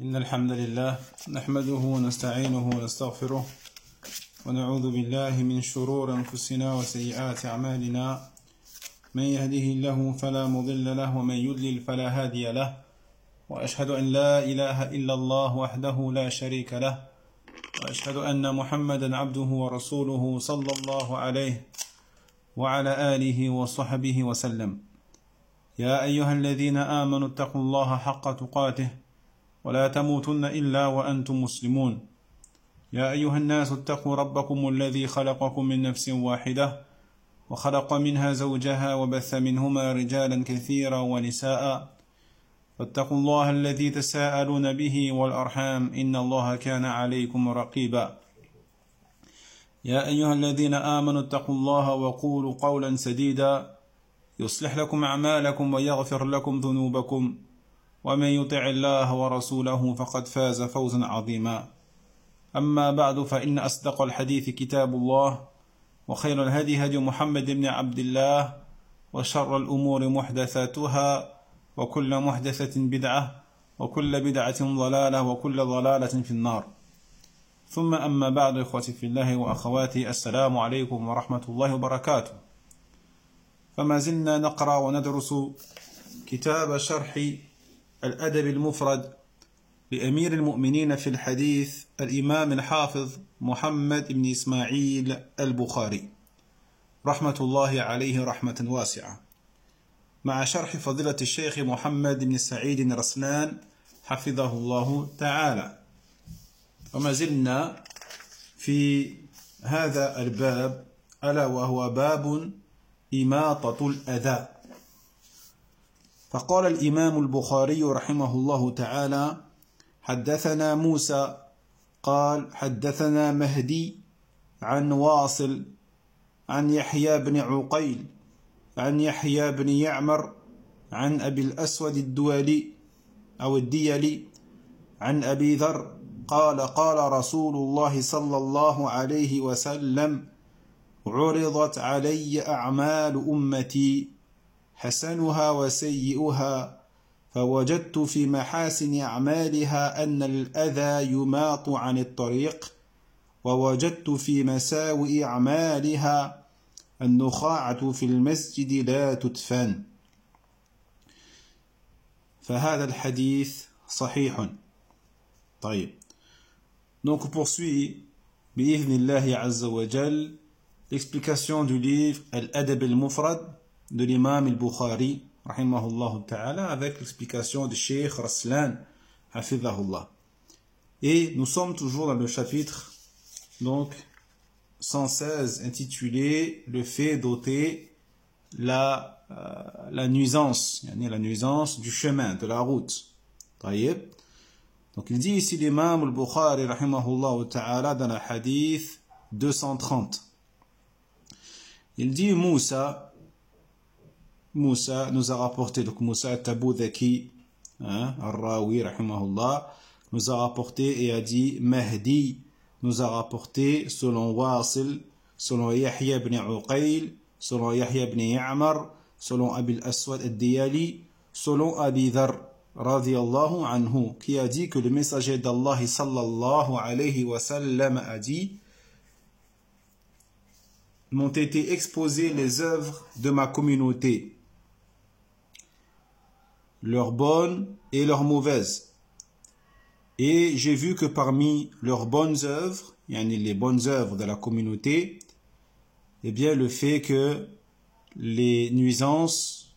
إن الحمد لله نحمده ونستعينه ونستغفره ونعوذ بالله من شرور أنفسنا وسيئات أعمالنا. من يهده الله فلا مضل له ومن يضلل فلا هادي له، وأشهد أن لا إله إلا الله وحده لا شريك له، وأشهد أن محمدا عبده ورسوله صلى الله عليه وعلى آله وصحبه وسلم. يا أيها الذين آمنوا اتقوا الله حق تقاته ولا تموتن إلا وأنتم مسلمون. يا أيها الناس اتقوا ربكم الذي خلقكم من نفس واحدة وخلق منها زوجها وبث منهما رجالا كثيرا ونساء، فاتقوا الله الذي تساءلون به والأرحام إن الله كان عليكم رقيبا. يا أيها الذين آمنوا اتقوا الله وقولوا قولا سديدا يصلح لكم أعمالكم ويغفر لكم ذنوبكم، ومن يطع الله ورسوله فقد فاز فوزا عظيما. أما بعد، فإن أصدق الحديث كتاب الله، وخير الهدي هدي محمد بن عبد الله، وشر الأمور محدثاتها، وكل محدثة بدعة، وكل بدعة ضلالة، وكل ضلالة في النار. ثم أما بعد، إخوتي في الله وأخواتي، السلام عليكم ورحمة الله وبركاته. فما زلنا نقرأ وندرس كتاب شرح الأدب المفرد لأمير المؤمنين في الحديث الإمام الحافظ محمد بن إسماعيل البخاري رحمة الله عليه رحمة واسعة، مع شرح فضيلة الشيخ محمد بن سعيد رسلان حفظه الله تعالى. وما زلنا في هذا الباب، ألا وهو باب إماطة الأذى. فقال الإمام البخاري رحمه الله تعالى: حدثنا موسى قال حدثنا مهدي عن واصل عن يحيى بن عقيل عن يحيى بن يعمر عن أبي الأسود الديلي عن أبي ذر قال: قال رسول الله صلى الله عليه وسلم: عرضت علي أعمال أمتي حسنها وسيئها، فوجدت في محاسن أعمالها أن الأذى يماط عن الطريق، ووجدت في مساوئ أعمالها النخاعة في المسجد لا تدفن. فهذا الحديث صحيح. طيب، donc on poursuit بإذن الله عز وجل l'explication du livre Al-Adab al-Mufrad de l'imam al-Bukhari rahimahullah ta'ala, avec l'explication du Cheikh Raslan hafidhahullah. Et nous sommes toujours dans le chapitre donc 116 intitulé le fait d'ôter la nuisance, la nuisance du chemin, de la route. طيب. Donc il dit ici l'imam al-Bukhari rahimahullah ta'ala dans le hadith 230. Il dit Moussa nous a rapporté, donc Moussa Taboudhaki, Al-Rawi rahimahullah, nous a rapporté et a dit Mahdi nous a rapporté selon Wasil, selon Yahya ibn Uqayl, selon Yahya ibn Ya'mar, selon Abi al-Aswad al-Diyali, selon Abi Dharr radiyallahu anhu, qui a dit que le messager d'Allah sallallahu alayhi wa sallam a dit: m'ont été exposées les œuvres de ma communauté, leurs bonnes et leurs mauvaises. Et j'ai vu que parmi leurs bonnes œuvres, les bonnes œuvres de la communauté, eh bien le fait que les nuisances,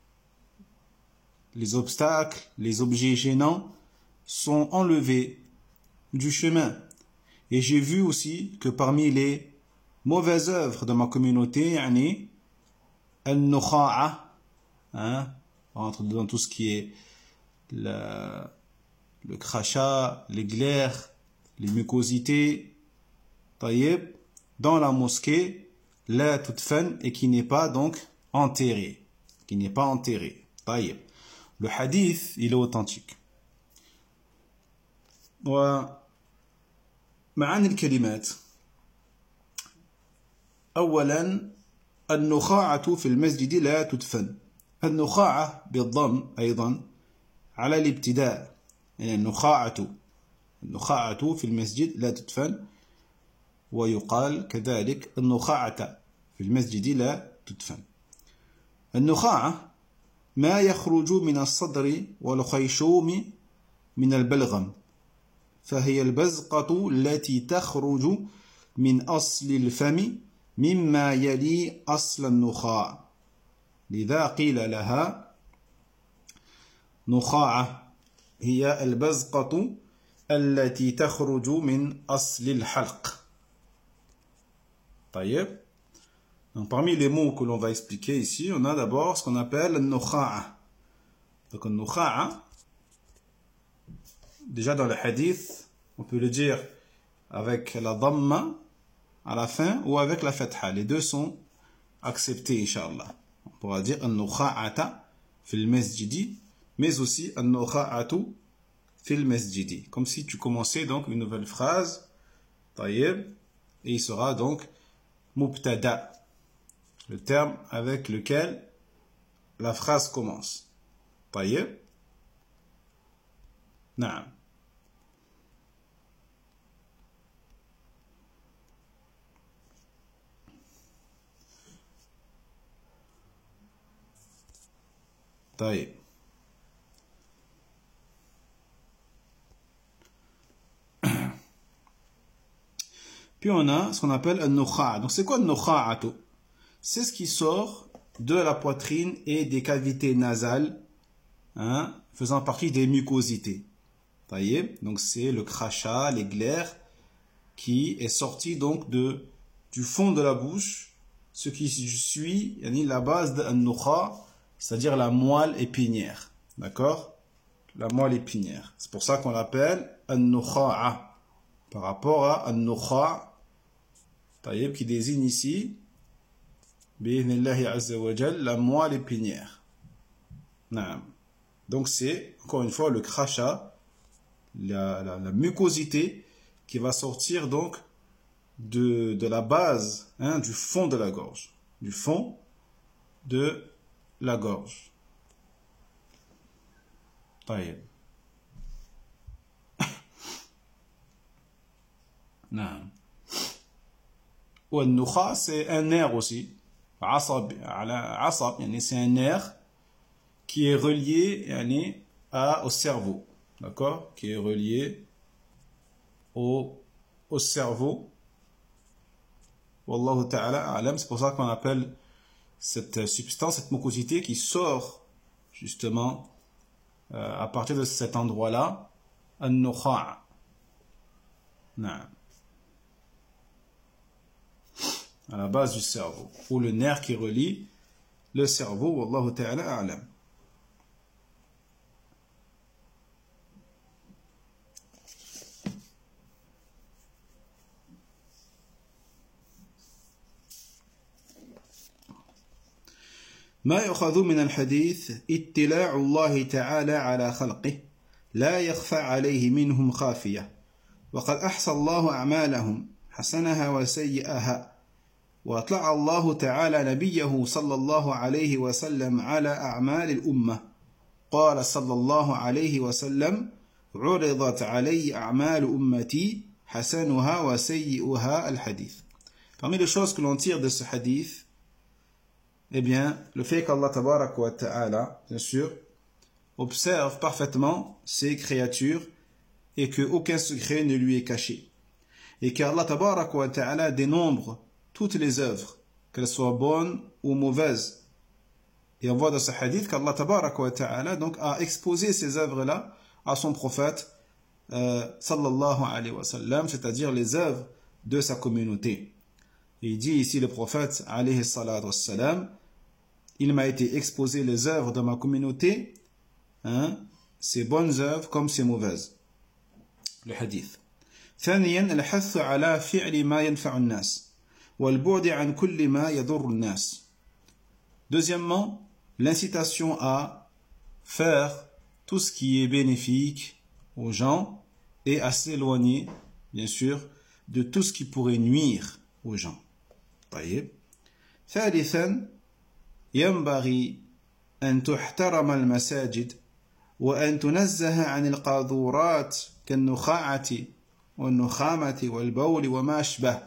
les obstacles, les objets gênants sont enlevés du chemin. Et j'ai vu aussi que parmi les mauvaises œuvres de ma communauté, al-nukha'a, on entre dans tout ce qui est le crachat, les glaires, les mucosités, taïeb, dans la mosquée, la tudfan, et qui n'est pas donc enterré, taïeb. Le hadith, il est authentique. ومعاني الكلمات: أولا النخاعة في المسجد لا تدفن. النخاعة بالضم أيضا على الابتداء، يعني النخاعة في المسجد لا تدفن. ويقال كذلك النخاعة في المسجد لا تدفن. النخاعة ما يخرج من الصدر والخيشوم من البلغم، فهي البزقة التي تخرج من أصل الفم مما يلي أصل النخاع، لذا قيل لها نخاعة. هي البزقة التي تخرج من أصل الحلق. طيب. Donc, parmi les mots que l'on va expliquer ici, on a d'abord ce qu'on appelle le nukha'a. Donc, le nukha'a, déjà dans le hadith, on peut le dire avec la dhamma à la fin ou avec la fatha. Les deux sont acceptés, Inch'Allah. On pourra dire le nukha'ata fil masjidi, mais aussi le nukha'atu fil masjidi. Comme si tu commençais donc une nouvelle phrase, taïeb, et il sera donc mubtada, le terme avec lequel la phrase commence. طيب. نعم. طيب. Puis on a ce qu'on appelle un nukha'a. Donc c'est quoi le nukha'atu? C'est ce qui sort de la poitrine et des cavités nasales, hein, faisant partie des mucosités. Donc c'est le crachat, les glaires qui est sorti donc du fond de la bouche, ce qui suit la base d'un nukha, c'est-à-dire la moelle épinière. D'accord? La moelle épinière. C'est pour ça qu'on l'appelle un nukha'a, par rapport à un nukha, qui désigne ici la moelle épinière. Donc c'est encore une fois le crachat, la mucosité qui va sortir donc de la base, hein, du fond de la gorge. Du fond de la gorge. Ou al-nukha, c'est un nerf aussi. Asab, c'est un nerf qui est relié au cerveau. D'accord? Qui est relié au cerveau. Wallahu ta'ala a'lam. C'est pour ça qu'on appelle cette substance, cette mucosité qui sort justement à partir de cet endroit-là, an-nukha'. À la base du cerveau, ou le nerf qui relie le cerveau. Wallahu ta'ala a'lam. ما يؤخذ من الحديث اطلاع الله تعالى على خلقه لا يخفى عليه منهم خافية، وقد أحصى الله أعمالهم حسنها وسيئها، وأطلع الله تعالى نبيه صلى الله عليه وسلم على أعمال الأمة. قال صلى الله عليه وسلم: عرضت علي أعمال أمتي حسنها وسيئها. الحديث. Parmi les choses que l'on tire de ce hadith, eh bien, le fait qu'Allah tabarak wa ta'ala, bien sûr, observe parfaitement ses créatures et qu'aucun secret ne lui est caché. Et qu'Allah tabarak wa ta'ala dénombre toutes les œuvres, qu'elles soient bonnes ou mauvaises. Et on voit dans ce hadith qu'Allah tabarak wa ta'ala donc a exposé ces œuvres-là à son prophète sallallahu alayhi wa sallam, c'est-à-dire les œuvres de sa communauté. Et il dit ici le prophète alayhi salatu wa sallam: il m'a été exposé les œuvres de ma communauté, hein, ses bonnes œuvres comme ses mauvaises. Le hadith. ثانيا الحث على فعل ما ينفع الناس والبعد عن كل ما يضر الناس. Deuxièmement, l'incitation à faire tout ce qui est bénéfique aux gens et à s'éloigner, bien sûr, de tout ce qui pourrait nuire aux gens. طيب. ثالثا ينبغي أن تحترم المساجد وأن تنزه عن القاذورات كالنخاعة والنخامة والبول وما أشبه.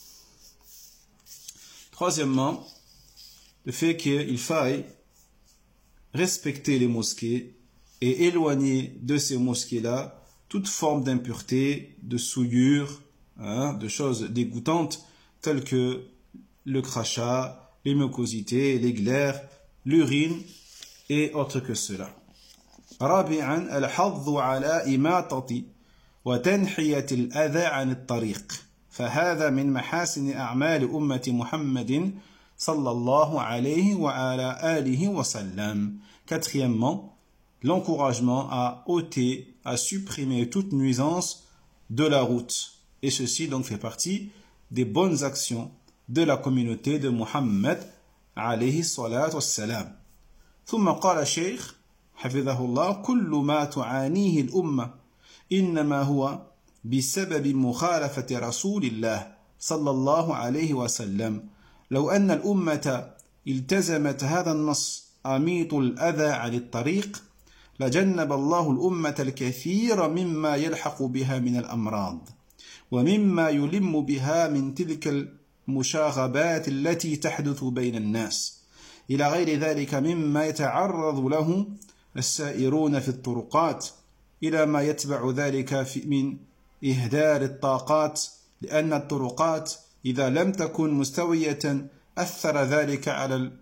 Troisièmement, le fait qu'il faille respecter les mosquées et éloigner de ces mosquées-là toute forme d'impureté, de souillure, de choses dégoûtantes telles que le crachat, les mucosités, les glaires, l'urine et autres que cela. رابعا الحظ على إماطة وتنحية الأذى عن الطريق فهذا من محاسن أعمال أمة محمد صلى الله عليه وعلى آله وسلم. Quatrièmement, l'encouragement à ôter, à supprimer toute nuisance de la route. Et ceci donc fait partie des bonnes actions de la communauté de Muhammad عليه الصلاة والسلام. ثم قال الشيخ حفظه الله كل ما تعانيه الأمة إنما هو بسبب مخالفة رسول الله صلى الله عليه وسلم. لو أن الأمة التزمت هذا النص أميط الأذى عن الطريق لجنب الله الأمة الكثير مما يلحق بها من الأمراض ومما يلم بها من تلك المشاغبات التي تحدث بين الناس إلى غير ذلك مما يتعرض له السائرون في الطرقات إلى ما يتبع ذلك من إهدار الطاقات لأن الطرقات إذا لم تكن مستوية أثر ذلك على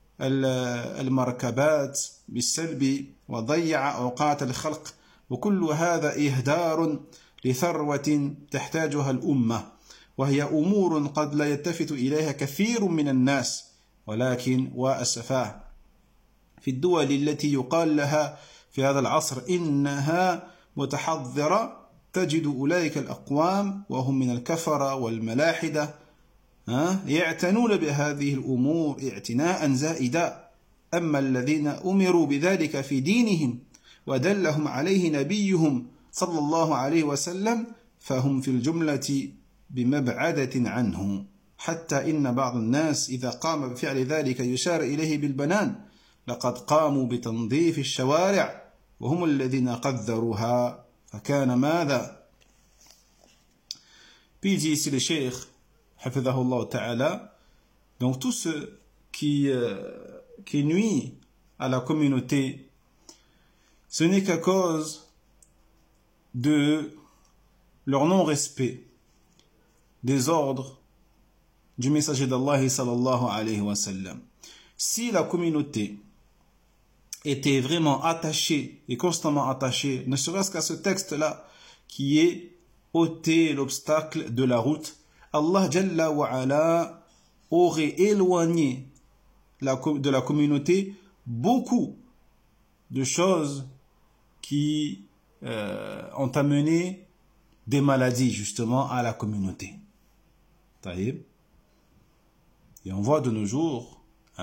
المركبات بالسلب وضيع أوقات الخلق وكل هذا إهدار لثروة تحتاجها الأمة وهي أمور قد لا يلتفت إليها كثير من الناس ولكن وأسفاه في الدول التي يقال لها في هذا العصر إنها متحضرة تجد أولئك الأقوام وهم من الكفرة والملاحدة يعتنون بهذه الأمور اعتناء زائدا أما الذين أمروا بذلك في دينهم ودلهم عليه نبيهم صلى الله عليه وسلم فهم في الجملة بمبعدة عنه حتى إن بعض الناس إذا قام بفعل ذلك يشار إليه بالبنان لقد قاموا بتنظيف الشوارع وهم الذين قذروها فكان ماذا. Puis il dit ici le cheikh Hafidhahullah Ta'ala, donc tout ce qui nuit à la communauté, ce n'est qu'à cause de leur non-respect des ordres du messager d'Allah sallallahu alayhi wa sallam. Si la communauté était vraiment attachée et constamment attachée, ne serait-ce qu'à ce texte-là, qui est ôter l'obstacle de la route, Allah Jalla wa Ala aurait éloigné de la communauté beaucoup de choses qui ont amené des maladies justement à la communauté. Taïb. Et on voit de nos jours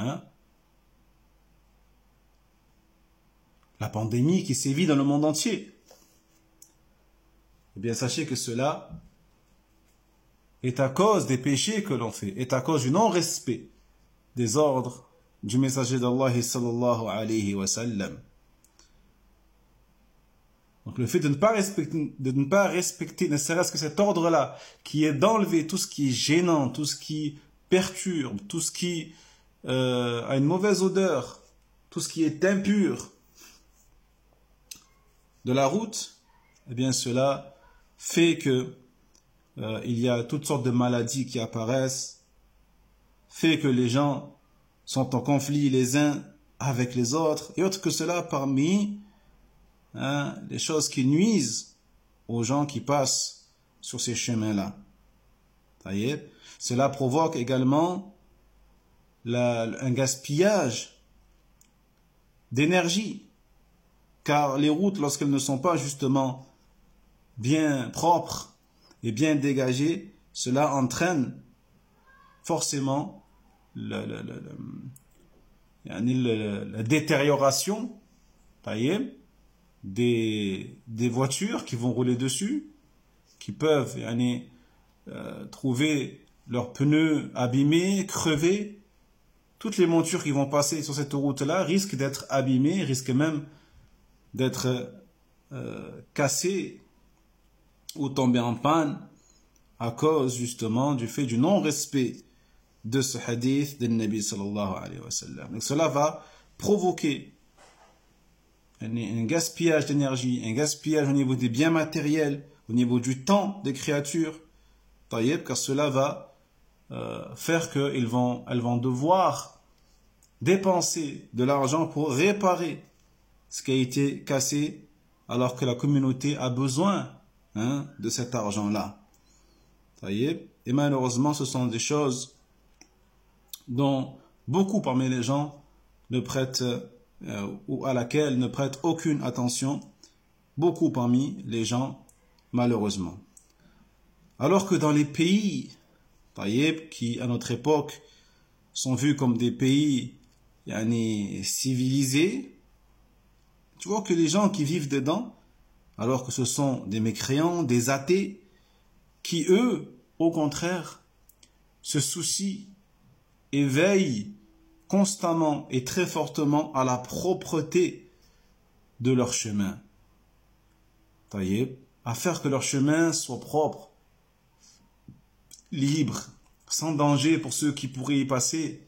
la pandémie qui sévit dans le monde entier. Eh bien, sachez que cela est à cause des péchés que l'on fait, est à cause du non-respect des ordres du messager d'Allah sallallahu alayhi wa sallam. Donc le fait de ne pas respecter ne serait-ce que cet ordre-là, qui est d'enlever tout ce qui est gênant, tout ce qui perturbe, tout ce qui a une mauvaise odeur, tout ce qui est impur de la route, eh bien cela fait que il y a toutes sortes de maladies qui apparaissent, fait que les gens sont en conflit les uns avec les autres, et autre que cela parmi les choses qui nuisent aux gens qui passent sur ces chemins-là. Cela provoque également un gaspillage d'énergie, car les routes, lorsqu'elles ne sont pas justement bien propres et bien dégagées, cela entraîne forcément la détérioration des voitures qui vont rouler dessus, qui peuvent trouver leurs pneus abîmés, crevés. Toutes les montures qui vont passer sur cette route-là risquent d'être abîmées, risquent même d'être cassé ou tombé en panne à cause justement du fait du non-respect de ce hadith de Nabi sallallahu alayhi wa sallam. Donc cela va provoquer un gaspillage d'énergie, un gaspillage au niveau des biens matériels, au niveau du temps des créatures, car cela va faire qu'elles vont devoir dépenser de l'argent pour réparer ce qui a été cassé, alors que la communauté a besoin de cet argent-là. Et malheureusement, ce sont des choses dont beaucoup parmi les gens ne prêtent ou à laquelle ne prêtent aucune attention, beaucoup parmi les gens, malheureusement. Alors que dans les pays qui, à notre époque, sont vus comme des pays civilisés, tu vois que les gens qui vivent dedans, alors que ce sont des mécréants, des athées, qui eux, au contraire, se soucient et veillent constamment et très fortement à la propreté de leur chemin. À faire que leur chemin soit propre, libre, sans danger pour ceux qui pourraient y passer.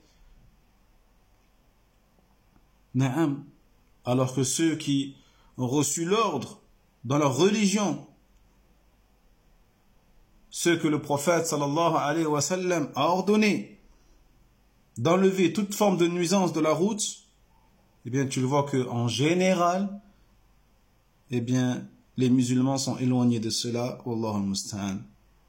Naam. Alors que ceux qui ont reçu l'ordre dans leur religion, ceux que le prophète sallallahu alayhi wa sallam a ordonné d'enlever toute forme de nuisance de la route, eh bien tu le vois qu'en général, eh bien les musulmans sont éloignés de cela, Wallahu musta'an.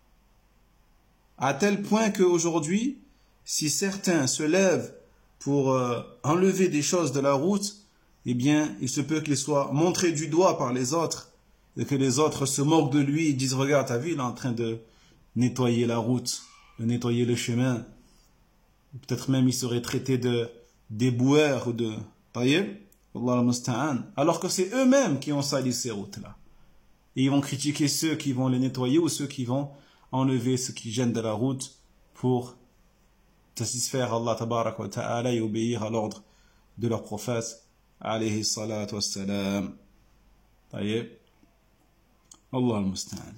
À tel point qu'aujourd'hui, si certains se lèvent pour enlever des choses de la route, eh bien il se peut qu'il soit montré du doigt par les autres, et que les autres se moquent de lui et disent, regarde, ta vie, il est en train de nettoyer la route, de nettoyer le chemin. Peut-être même il serait traité de déboueur ou de taïeb, Wallahu musta'an, alors que c'est eux-mêmes qui ont sali ces routes-là. Et ils vont critiquer ceux qui vont les nettoyer ou ceux qui vont enlever ce qui gêne de la route pour satisfaire Allah tabarak wa ta'ala et obéir à l'ordre de leur prophète alayhi salatu wassalam. Taïeb, Allah musta'an.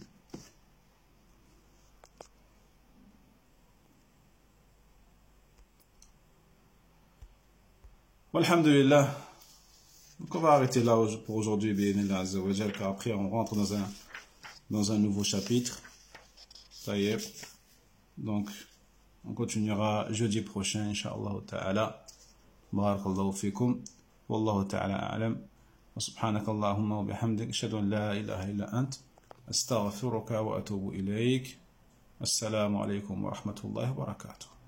Alhamdulillah. Donc on va arrêter là pour aujourd'hui, car après on rentre dans un nouveau chapitre. Taïeb. Donc on continuera jeudi prochain, Inch'Allah ta'ala. Barakallahu fikum. Wallahu ta'ala a'lam. Wa subhanaka Allahumma wa bihamdik. Ashhadu an la ilaha illa ant. Astaghfiruka wa atubu ilayk. Assalamu alaykum wa rahmatullahi wa barakatuh.